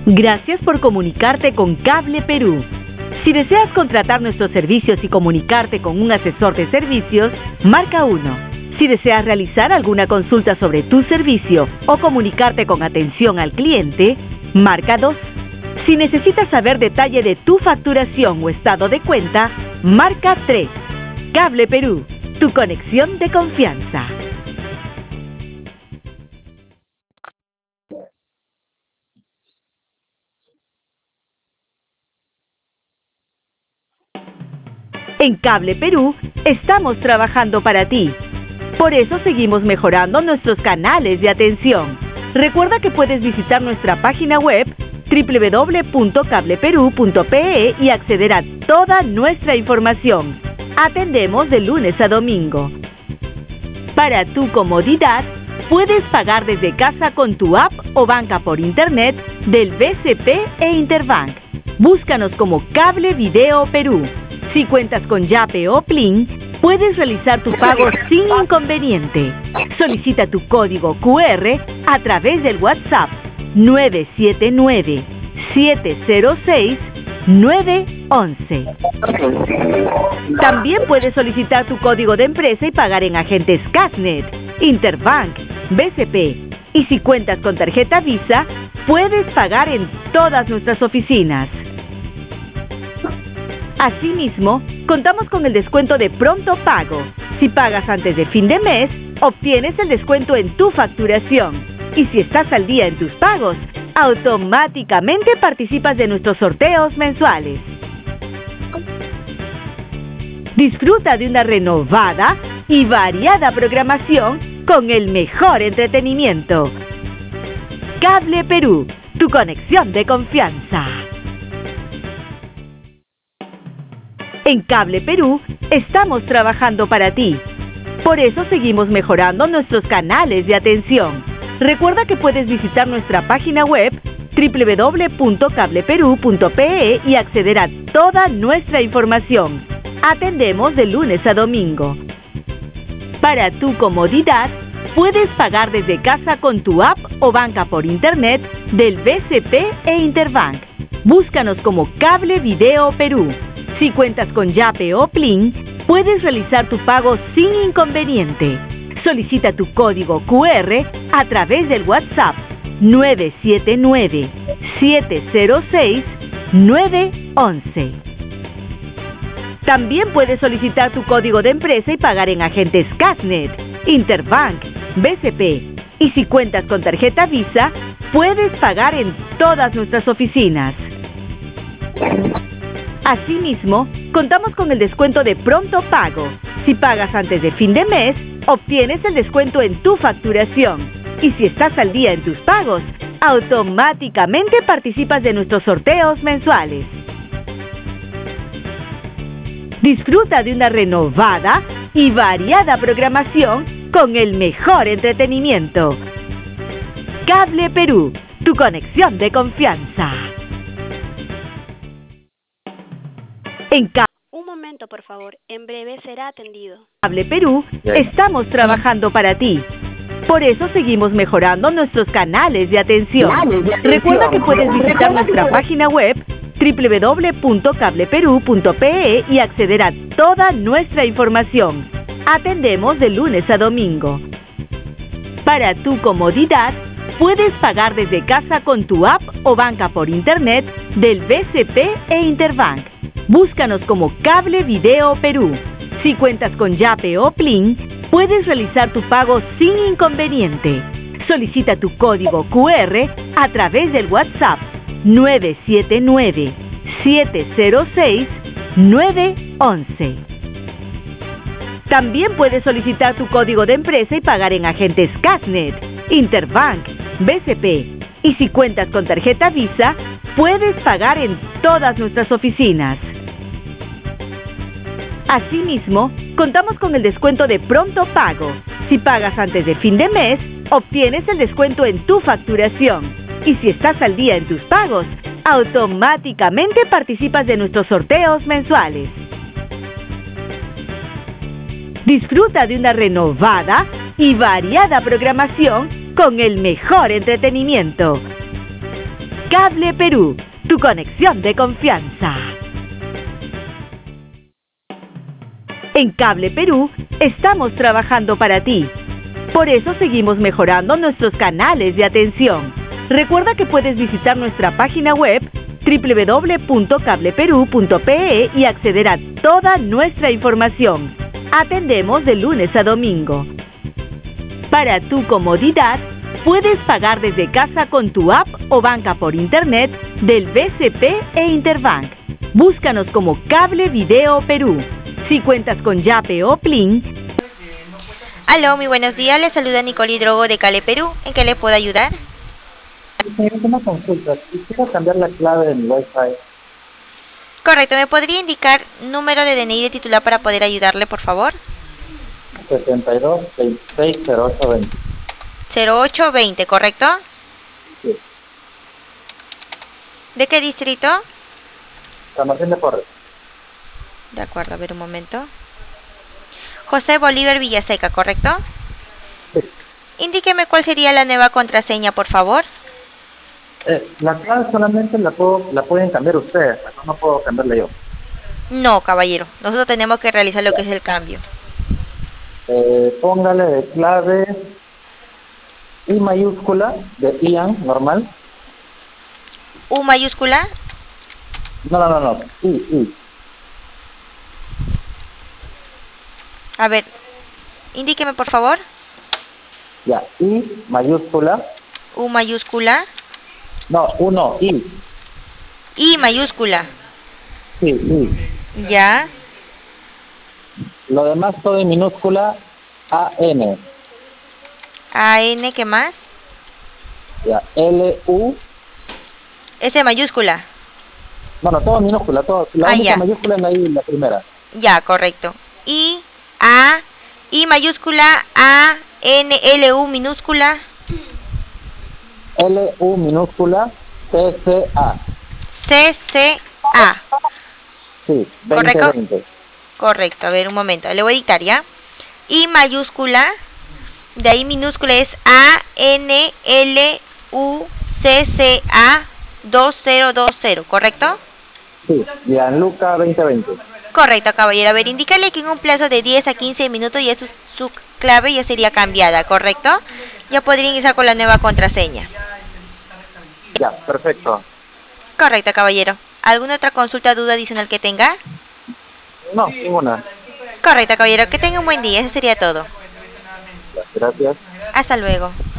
Gracias por comunicarte con Cable Perú. Si deseas contratar nuestros servicios y comunicarte con un asesor de servicios, marca 1. Si deseas realizar alguna consulta sobre tu servicio o comunicarte con atención al cliente, marca 2. Si necesitas saber detalle de tu facturación o estado de cuenta, marca 3. Cable Perú, tu conexión de confianza. En Cable Perú estamos trabajando para ti. Por eso seguimos mejorando nuestros canales de atención. Recuerda que puedes visitar nuestra página web www.cableperú.pe y acceder a toda nuestra información. Atendemos de lunes a domingo. Para tu comodidad, puedes pagar desde casa con tu app o banca por internet del BCP e Interbank. Búscanos como Cable Video Perú. Si cuentas con Yape o Plin, puedes realizar tu pago sin inconveniente. Solicita tu código QR a través del WhatsApp 979-706-911. También puedes solicitar tu código de empresa y pagar en agentes Casnet, Interbank, BCP. Y si cuentas con tarjeta Visa, puedes pagar en todas nuestras oficinas. Asimismo, contamos con el descuento de pronto pago. Si pagas antes de fin de mes, obtienes el descuento en tu facturación. Y si estás al día en tus pagos, automáticamente participas de nuestros sorteos mensuales. Disfruta de una renovada y variada programación con el mejor entretenimiento. Cable Perú, tu conexión de confianza. En Cable Perú estamos trabajando para ti. Por eso seguimos mejorando nuestros canales de atención. Recuerda que puedes visitar nuestra página web www.cableperú.pe y acceder a toda nuestra información. Atendemos de lunes a domingo. Para tu comodidad, puedes pagar desde casa con tu app o banca por internet del BCP e Interbank. Búscanos como Cable Video Perú. Si cuentas con Yape o Plin, puedes realizar tu pago sin inconveniente. Solicita tu código QR a través del WhatsApp 979-706-911. También puedes solicitar tu código de empresa y pagar en agentes Casnet, Interbank, BCP. Y si cuentas con tarjeta Visa, puedes pagar en todas nuestras oficinas. Asimismo, contamos con el descuento de pronto pago. Si pagas antes de fin de mes, obtienes el descuento en tu facturación. Y si estás al día en tus pagos, automáticamente participas de nuestros sorteos mensuales. Disfruta de una renovada y variada programación con el mejor entretenimiento. Cable Perú, tu conexión de confianza. Un momento, por favor. En breve será atendido. Cable Perú, estamos trabajando para ti. Por eso seguimos mejorando nuestros canales de atención. Recuerda que puedes visitar nuestra página web www.cableperú.pe y acceder a toda nuestra información. Atendemos de lunes a domingo. Para tu comodidad, puedes pagar desde casa con tu app o banca por internet del BCP e Interbank. Búscanos como Cable Video Perú. Si cuentas con Yape o Plin, puedes realizar tu pago sin inconveniente. Solicita tu código QR a través del WhatsApp 979-706-911. También puedes solicitar tu código de empresa y pagar en agentes Casnet, Interbank, BCP. Y si cuentas con tarjeta Visa, puedes pagar en todas nuestras oficinas. Asimismo, contamos con el descuento de pronto pago. Si pagas antes de fin de mes, obtienes el descuento en tu facturación. Y si estás al día en tus pagos, automáticamente participas de nuestros sorteos mensuales. Disfruta de una renovada y variada programación con el mejor entretenimiento. Cable Perú, tu conexión de confianza. En Cable Perú estamos trabajando para ti. Por eso seguimos mejorando nuestros canales de atención. Recuerda que puedes visitar nuestra página web www.cableperu.pe y acceder a toda nuestra información. Atendemos de lunes a domingo. Para tu comodidad, puedes pagar desde casa con tu app o banca por internet del BCP e Interbank. Búscanos como Cable Video Perú. Si cuentas con Yape o Plin. Aló, muy buenos días. Le saluda Nicole Hidrogo de Cable Perú. ¿En qué le puedo ayudar? Señorita, una consulta. Quisiera cambiar la clave del Wi-Fi. Correcto. ¿Me podría indicar número de DNI de titular para poder ayudarle, por favor? 72 26 08 20. 0820, ¿correcto? Sí. ¿De qué distrito? San Martín de Porres. De acuerdo, a ver un momento. José Bolívar Villaseca, ¿correcto? Sí. Indíqueme cuál sería la nueva contraseña, por favor. La clave solamente la pueden cambiar ustedes, no puedo cambiarla yo. No, caballero. Nosotros tenemos que realizar lo que es el cambio. Póngale de clave I mayúscula de Ian, normal. U mayúscula. No. I. A ver, indíqueme, por favor. Ya, I mayúscula. U mayúscula. No, uno, I. I mayúscula. Sí, I. Ya. Lo demás todo en minúscula, AN. AN, ¿qué más? Ya, LU. S mayúscula. No, todo en minúscula, todo. La única ya. mayúscula es la primera. Ya, correcto. I mayúscula, A, N, L, U minúscula. LU minúscula, CCA. CCA. Sí, 20, ¿Correcto? 20. Correcto, a ver un momento, le voy a dictar ya. I mayúscula, de ahí minúscula es A, N, L, U, CCA 2020, ¿correcto? Sí, Gianluca 2020. Correcto, caballero. A ver, indícale que en un plazo de 10 a 15 minutos ya su clave ya sería cambiada, ¿correcto? Ya podría iniciar con la nueva contraseña. Ya, perfecto. Correcto, caballero. ¿Alguna otra consulta, duda adicional que tenga? No, ninguna. Correcto, caballero. Que tenga un buen día. Eso sería todo. Gracias. Hasta luego.